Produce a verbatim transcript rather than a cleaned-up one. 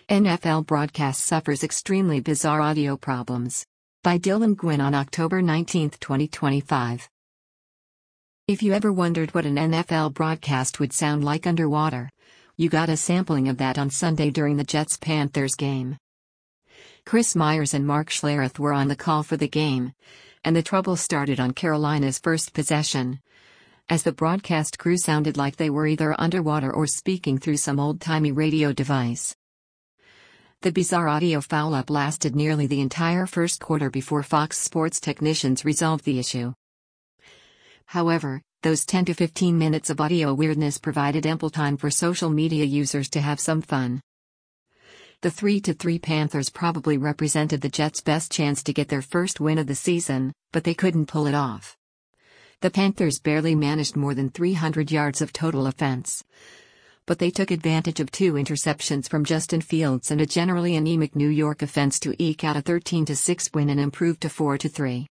N F L broadcast suffers extremely bizarre audio problems. By Dylan Gwynn on October nineteenth, twenty twenty-five. If you ever wondered what an N F L broadcast would sound like underwater, you got a sampling of that on Sunday during the Jets-Panthers game. Chris Myers and Mark Schlereth were on the call for the game, and the trouble started on Carolina's first possession, as the broadcast crew sounded like they were either underwater or speaking through some old-timey radio device. The bizarre audio foul-up lasted nearly the entire first quarter before Fox Sports technicians resolved the issue. However, those ten to fifteen minutes of audio weirdness provided ample time for social media users to have some fun. The three to three Panthers probably represented the Jets' best chance to get their first win of the season, but they couldn't pull it off. The Panthers barely managed more than three hundred yards of total offense, but they took advantage of two interceptions from Justin Fields and a generally anemic New York offense to eke out a thirteen to six win and improve to four to three.